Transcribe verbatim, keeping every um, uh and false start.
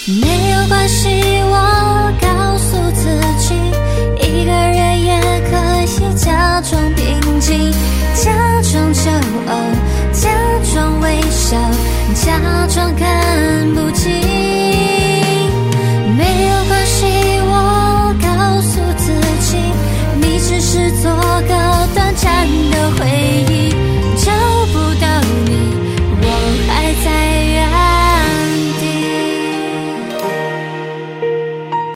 没有关系，我告诉自己，一个人也可以假装平静，假装骄傲，假装微笑，假装看不